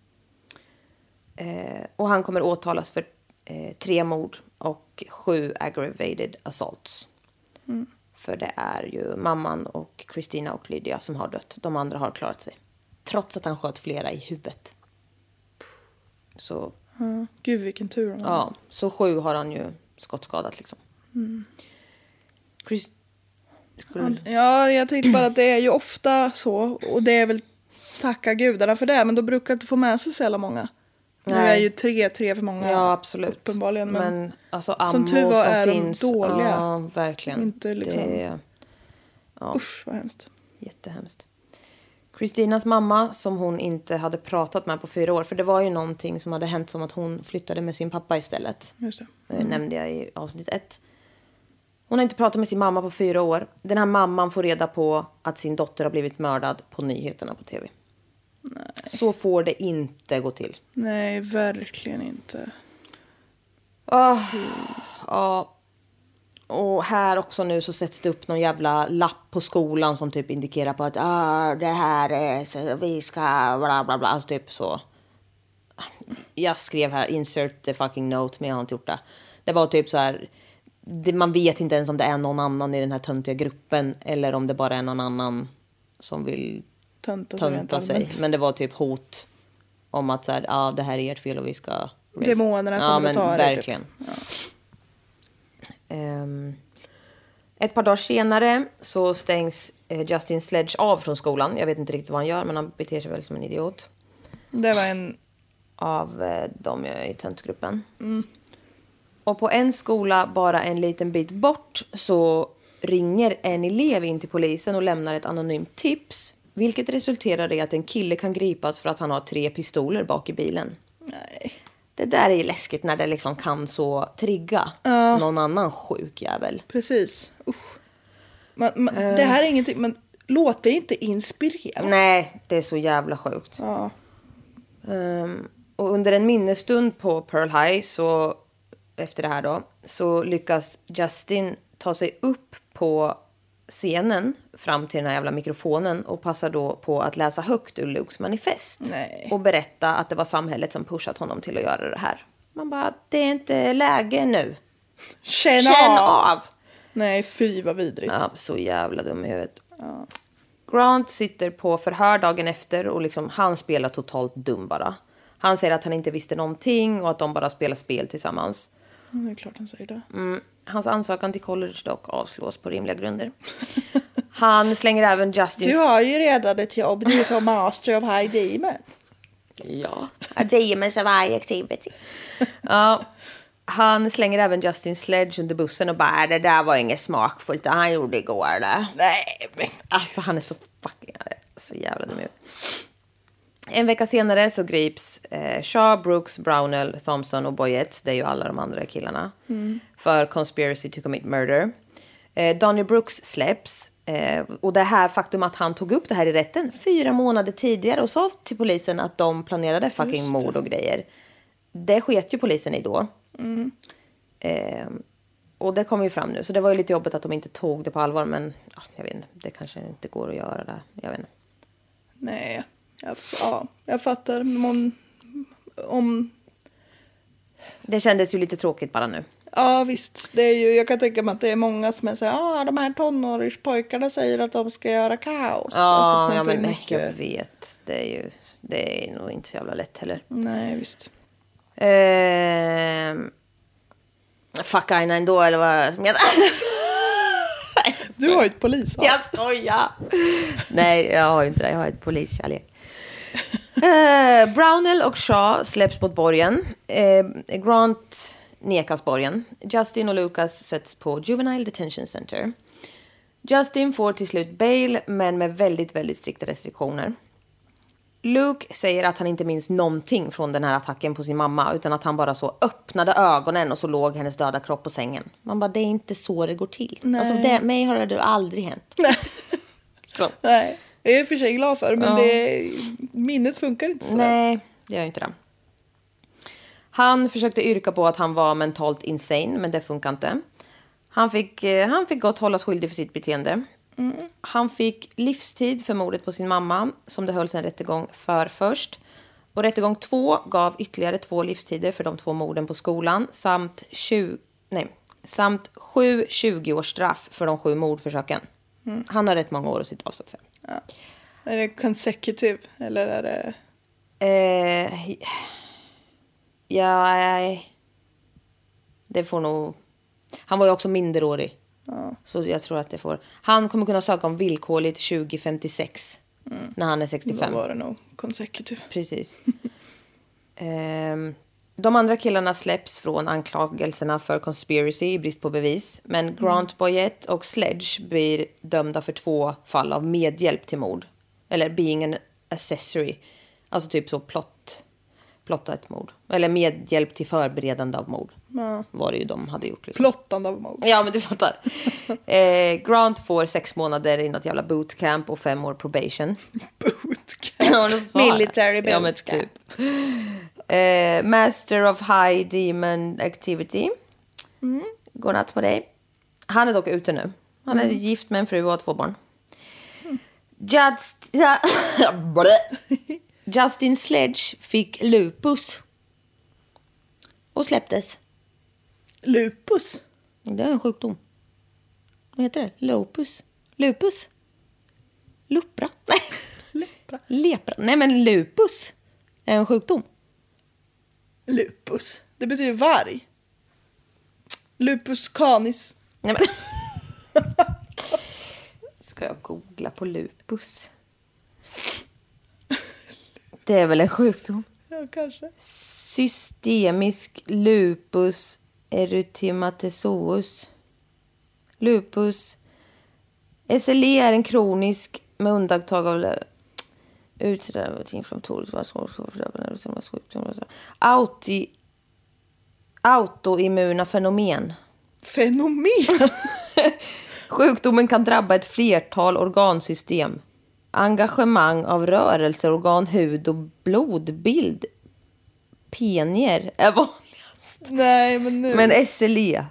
Och han kommer åtalas för 3 mord och 7 aggravated assaults. För det är ju mamman och Christina och Lydia som har dött. De andra har klarat sig. Trots att han sköt flera i huvudet. Så... Gud vilken tur. Ja, så 7 har han ju skottskadat liksom. Ja, jag tänkte bara att det är ju ofta så. Och det är väl tacka gudarna för det. Men då brukar inte få med sig så jävla många. Nu är ju 3 för många. Ja, absolut. Uppenbarligen. Men alltså ammo som tur var som är finns. De dåliga. Ja, verkligen. Inte liksom... Ja. Usch, vad hemskt. Jättehemskt. Christinas mamma, som hon inte hade pratat med på 4 år. För det var ju någonting som hade hänt som att hon flyttade med sin pappa istället. Just det. Nämnde jag i avsnitt 1. Hon har inte pratat med sin mamma på 4 år. Den här mamman får reda på att sin dotter har blivit mördad på nyheterna på tv. Nej. Så får det inte gå till. Nej, verkligen inte. Ja. Och här också nu så sätts det upp någon jävla lapp på skolan som typ indikerar på att det här är så vi ska bla bla bla. Alltså typ så. Jag skrev här insert the fucking note, men jag har inte gjort det. Det var typ så här, man vet inte ens om det är någon annan i den här töntiga gruppen eller om det bara är någon annan som vill tönta sig. Men det var typ hot om att så här, det här är ert fel och vi ska... Demonerna kommer att ta det. Verkligen. Typ. Ett par dagar senare så stängs Justin Sledge av från skolan. Jag vet inte riktigt vad han gör, men han beter sig väl som en idiot. Det var en... Av dem i töntgruppen. Och på en skola bara en liten bit bort så ringer en elev in till polisen och lämnar ett anonymt tips. Vilket resulterar i att en kille kan gripas för att han har 3 pistoler bak i bilen. Nej. Det där är ju läskigt när det liksom kan så trigga någon annan sjuk jävel. Precis. Usch. Det här är ingenting, men låt det inte inspirera. Nej, det är så jävla sjukt. Ja. Och under en minnesstund på Pearl High så efter det här då så lyckas Justin ta sig upp på scenen fram till den här jävla mikrofonen och passar då på att läsa högt ur Lukes manifest. Nej. Och berätta att det var samhället som pushat honom till att göra det här. Man bara, det är inte läge nu. Känn av! Nej, fy vad vidrigt. Ja, så jävla dum i huvudet. Ja. Grant sitter på förhör dagen efter och liksom, han spelar totalt dum bara. Han säger att han inte visste någonting och att de bara spelar spel tillsammans. Det är klart han säger det. Hans ansökan till college dock avslås på rimliga grunder. Han slänger även Justins... Du har ju redan ett jobb. Du är som master of high demon. Ja. A demons of high activity. Ja. Han slänger även Justin Sledge under bussen och bara, det där var inget smakfullt det han gjorde igår där. Nej, men alltså han är så fucking, så jävla dum. En vecka senare så grips Shaw, Brooks, Brownell, Thompson och Boyette, det är ju alla de andra killarna, för conspiracy to commit murder. Donnie Brooks släpps. Och det här faktum att han tog upp det här i rätten 4 månader tidigare och sa till polisen att de planerade fucking mord och grejer. Det sket ju polisen i då. Och det kom ju fram nu. Så det var ju lite jobbigt att de inte tog det på allvar. Men jag vet inte, det kanske inte går att göra det. Jag vet inte. Nej, jag fattar. Om... Det kändes ju lite tråkigt bara nu. Ja visst, det är ju, jag kan tänka mig att det är många som är såhär, de här tonårspojkarna säger att de ska göra kaos. Ja, alltså, men jag vet. Det är nog inte så jävla lätt heller. Nej, visst. Fuck Aina ändå, eller vad som heter. Du har ju ett polis. Jag skojar. Nej, jag har inte det. Jag har ett poliskärlek. Brownell och Shaw släpps mot borgen. Grant nekas borgen. Justin och Lucas sätts på Juvenile Detention Center. Justin får till slut bail, men med väldigt, väldigt strikta restriktioner. Luke säger att han inte minns någonting från den här attacken på sin mamma, utan att han bara så öppnade ögonen och så låg hennes döda kropp på sängen. Man bara, det är inte så det går till. Nej. Alltså mig har det aldrig hänt. Nej. Nej. Jag är för sig glad för, men minnet funkar inte så. Nej, det gör inte det. Han försökte yrka på att han var mentalt insane, men det funkar inte. Han fick gott hållas skyldig för sitt beteende. Han fick livstid för mordet på sin mamma, som det hölls en rättegång för först. Och rättegång 2 gav ytterligare 2 livstider för de 2 morden på skolan, samt 7 20-årsstraff för de 7 mordförsöken. Han har rätt många år att sitta av, så att säga. Ja. Är det consecutive eller är det... Det får nog... Han var ju också minderårig. Ja. Så jag tror att det får... Han kommer kunna söka om villkorligt 2056. När han är 65. Då var det nog consecutive. Precis. De andra killarna släpps från anklagelserna för conspiracy i brist på bevis. Men Grant Boyette och Sledge blir dömda för 2 fall av medhjälp till mord. Eller being an accessory. Alltså typ så plotta ett mord. Eller medhjälp till förberedande av mord. Ja. Var det ju de hade gjort. Liksom. Plottande av mord. Ja, men du fattar. Grant får 6 månader i något jävla bootcamp och 5 år probation. Bootcamp? Military bootcamp. Ja, men typ. Master of High Demon Activity. Godnatt på dig. Han är dock ute nu. Han är gift med en fru och har 2 barn. Justin Sledge fick lupus. Och släpptes. Lupus? Det är en sjukdom. Vad heter det? Lupus? Lupus? Lupra? Nej. Lepra? Nej, men lupus är en sjukdom. Lupus? Det betyder varg. Lupus canis. Nej, men... Ska jag googla på lupus? Det är väl en sjukdom? Ja, kanske. Systemisk lupus erythematosus. Lupus. SLE är en kronisk med undantag av autoimmuna fenomen. Fenomen? Sjukdomen kan drabba ett flertal organsystem. Engagemang av rörelseorgan, hud och blodbild. Penier är vanligast. Nej, men nu. Men SLE.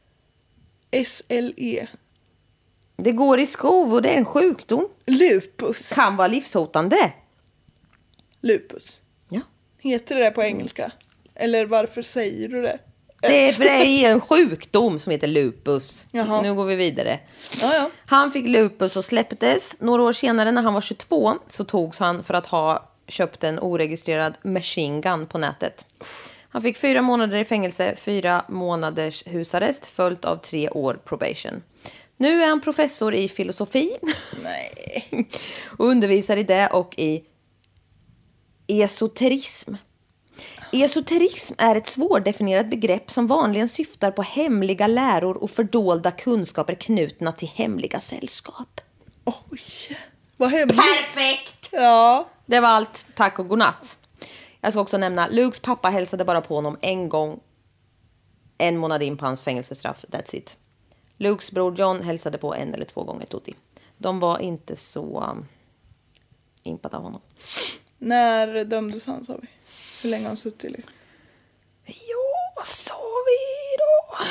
SLE. Det går i skov och det är en sjukdom. Lupus. Kan vara livshotande. Lupus. Ja. Heter det på engelska? Eller varför säger du det? Det är en sjukdom som heter lupus. Jaha. Nu går vi vidare. Ja. Han fick lupus och släpptes. Några år senare när han var 22 så togs han för att ha köpt en oregistrerad machine gun på nätet. Han fick 4 månader i fängelse, 4 månaders husarrest följt av 3 år probation. Nu är han professor i filosofi. Nej. Och undervisar i det och i esoterism. Esoterism är ett svårdefinierat begrepp som vanligen syftar på hemliga läror och fördolda kunskaper knutna till hemliga sällskap. Oj, vad hemligt. Perfekt! Ja. Det var allt. Tack och godnatt. Jag ska också nämna, Lukes pappa hälsade bara på honom en gång. 1 månad in på hans fängelsestraff. That's it. Lukes bror John hälsade på 1 eller 2 gånger Tutti. De var inte så impade av honom. När dömdes han, sa vi? Hur länge har han suttit liksom? Jo, vad sa vi då?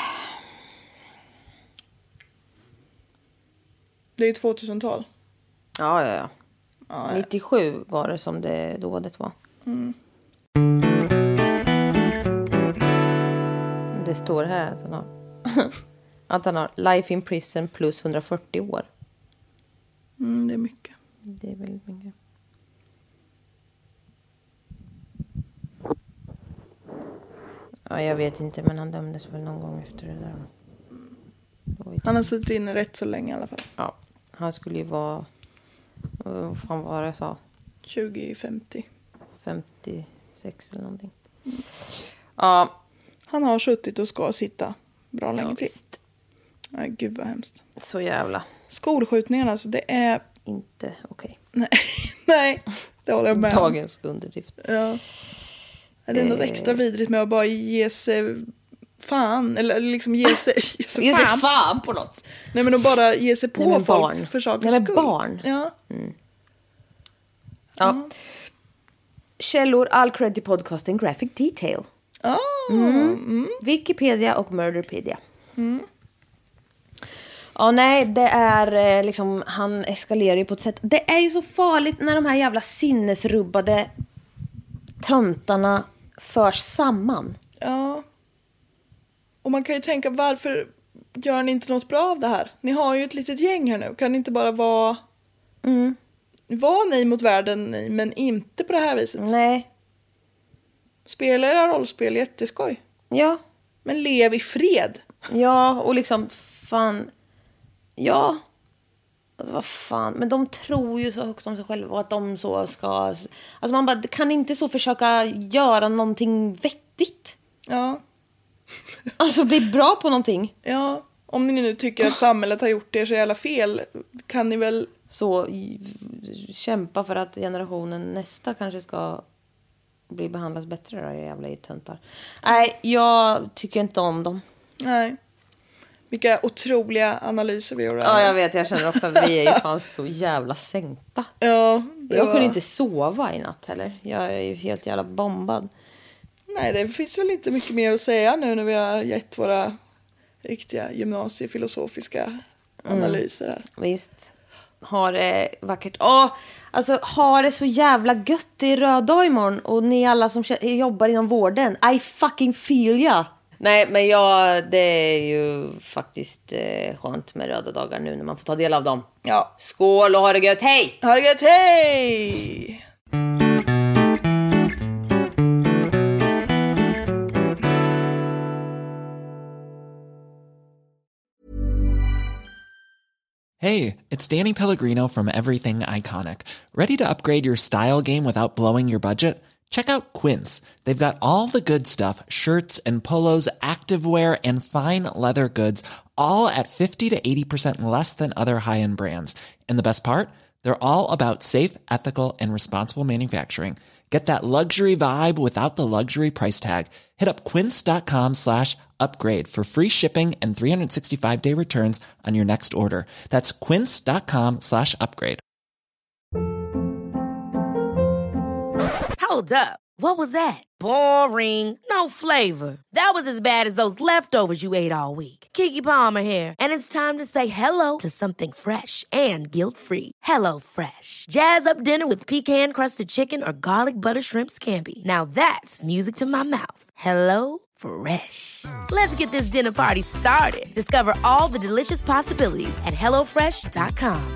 Det är ju 2000-tal. Ja. 97 var det som det dådet var. Mm. Det står här att han har life in prison plus 140 år. Det är mycket. Det är väldigt mycket. Ja, jag vet inte, men han dömdes väl någon gång efter det där. Han har suttit inne rätt så länge i alla fall. Ja, han skulle ju vara... Vad fan var det jag sa? 2050. 56 eller någonting. Ja. Han har suttit och ska sitta bra länge till. Visst. Ja, gud vad hemskt. Så jävla. Skolskjutningarna, alltså det är... Inte okej. Nej, det håller jag med. Dagens underdrift. Ja. Det är något extra vidrigt med att bara ge sig fan. Eller liksom ge sig fan på något. Nej, men att bara ge sig på folk barn. för sakens skull. skull. Barn. Ja. Ja. Källor, all cred till podcasten Graphic Detail. Wikipedia och Murderpedia. Ja, nej, det är liksom, han eskalerar ju på ett sätt. Det är ju så farligt när de här jävla sinnesrubbade töntarna förs samman. Ja. Och man kan ju tänka, varför gör ni inte något bra av det här? Ni har ju ett litet gäng här nu. Kan ni inte bara vara ni mot världen, men inte på det här viset? Nej. Spela era rollspel, jätteskoj. Ja. Men lev i fred. Ja, och liksom, fan... Ja. Alltså vad fan. Men de tror ju så högt om sig själva och att de så ska... Alltså man bara, kan inte så försöka göra någonting vettigt? Ja. Alltså bli bra på någonting. Ja. Om ni nu tycker att samhället har gjort er så jävla fel, kan ni väl... Så kämpa för att generationen nästa kanske ska bli behandlas bättre då, jävla töntar. Nej, jag tycker inte om dem. Nej. Vilka otroliga analyser vi gjorde. Ja, jag vet. Jag känner också att vi är ju fan så jävla sänkta. Ja, jag kunde inte sova i natt heller. Jag är ju helt jävla bombad. Nej, det finns väl inte mycket mer att säga nu när vi har gett våra riktiga gymnasiefilosofiska analyser här. Visst. Har det vackert. Alltså har det så jävla gött i röd dag imorgon. Och ni alla som jobbar inom vården. I fucking feel ya. Nej, men det är ju faktiskt skönt med röda dagar nu när man får ta del av dem. Ja. Skål och ha det gött, hej! Ha det gött, hej! Hey, it's Danny Pellegrino from Everything Iconic. Ready to upgrade your style game without blowing your budget? Check out Quince. They've got all the good stuff, shirts and polos, activewear, and fine leather goods, all at 50 to 80% less than other high-end brands. And the best part? They're all about safe, ethical, and responsible manufacturing. Get that luxury vibe without the luxury price tag. Hit up quince.com/upgrade for free shipping and 365-day returns on your next order. That's quince.com/upgrade. Hold up. What was that? Boring. No flavor. That was as bad as those leftovers you ate all week. Keke Palmer here, and it's time to say hello to something fresh and guilt-free. Hello Fresh. Jazz up dinner with pecan-crusted chicken or garlic butter shrimp scampi. Now that's music to my mouth. Hello Fresh. Let's get this dinner party started. Discover all the delicious possibilities at hellofresh.com.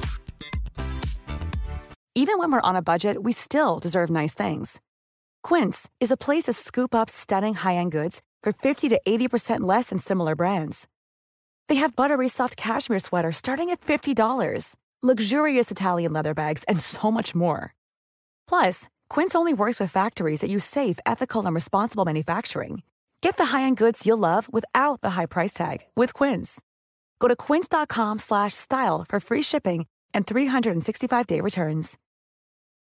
Even when we're on a budget, we still deserve nice things. Quince is a place to scoop up stunning high-end goods for 50 to 80% less than similar brands. They have buttery soft cashmere sweaters starting at $50, luxurious Italian leather bags, and so much more. Plus, Quince only works with factories that use safe, ethical, and responsible manufacturing. Get the high-end goods you'll love without the high price tag with Quince. Go to quince.com/style for free shipping and 365-day returns.